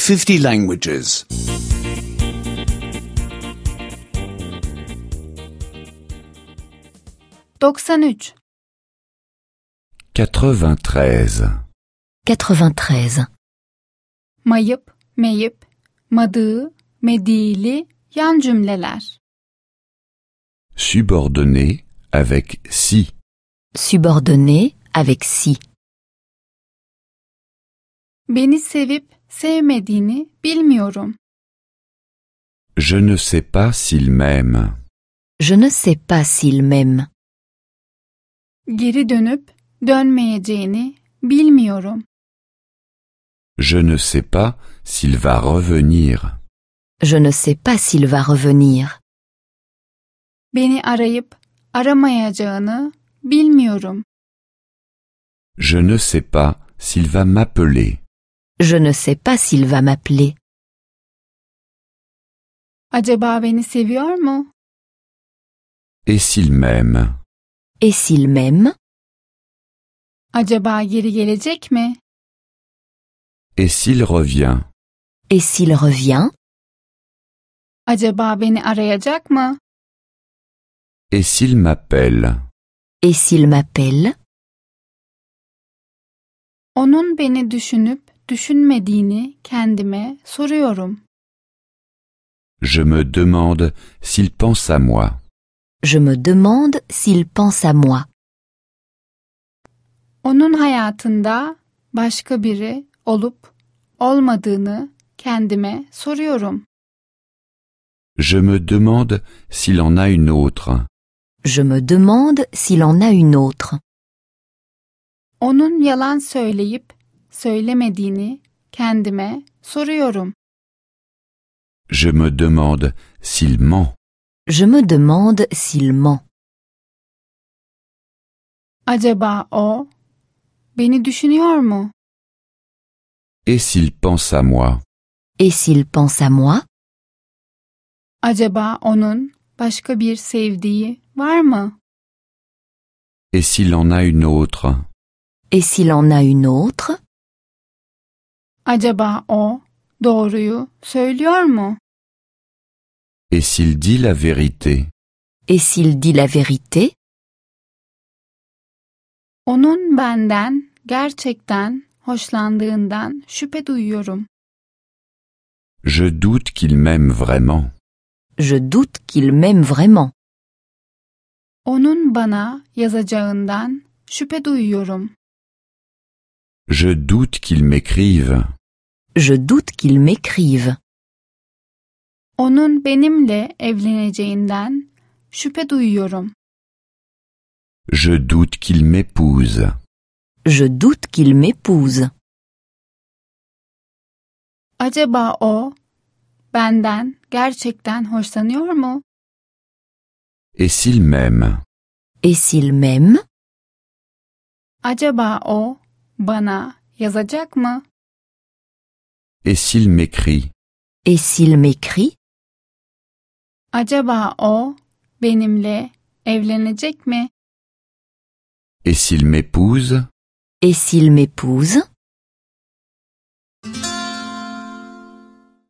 50 languages. 93. 93. 93. Mayıp, meyip, madığı, medili yan cümleler. Subordonné avec si. Subordonné avec si. Beni sevip sevmediğini bilmiyorum. Je ne sais pas s'il m'aime. Je ne sais pas s'il m'aime. Geri dönüp dönmeyeceğini bilmiyorum. Je ne sais pas s'il va revenir. Je ne sais pas s'il va revenir. Beni arayıp aramayacağını bilmiyorum. Je ne sais pas s'il va m'appeler. Je ne sais pas s'il va m'appeler. Acaba beni seviyor mu? Et s'il m'aime? Et s'il m'aime? Acaba geri gelecek mi? Et s'il revient? Et s'il revient? Acaba beni arayacak mı? Et s'il m'appelle? Et s'il m'appelle? Onun beni düşünüp düşünmediğini kendime soruyorum. Je me demande s'il pense à moi. Je me demande s'il pense à moi. Onun hayatında başka biri olup olmadığını kendime soruyorum. Je me demande s'il en a une autre. Je me demande s'il en a une autre. Onun yalan söyleyip söylemediğini kendime soruyorum. Je me demande s'il ment. Je me demande s'il ment. Acaba o beni düşünüyor mu? Et s'il pense à moi? Et s'il pense à moi? Acaba onun başka bir sevdiği var mı? Et s'il en a une autre? Et s'il en a une autre? Acaba o doğruyu söylüyor mu? Et s'il dit la vérité? Et s'il dit la vérité? Onun benden gerçekten hoşlandığından şüphe duyuyorum. Je doute qu'il m'aime vraiment. Je doute qu'il m'aime vraiment. Onun bana yazacağından şüphe duyuyorum. Je doute qu'il m'écrive. Je doute qu'il m'écrive. Onun benimle evleneceğinden şüphe duyuyorum. Je doute qu'il m'épouse. Je doute qu'il m'épouse. Acaba o benden gerçekten hoşlanıyor mu? Et s'il m'aime? Et s'il m'aime? Acaba o bana yazacak mı? Et s'il m'écrit? Et s'il m'écrit? Acaba o benimle evlenecek mi? Et s'il m'épouse? Et s'il m'épouse?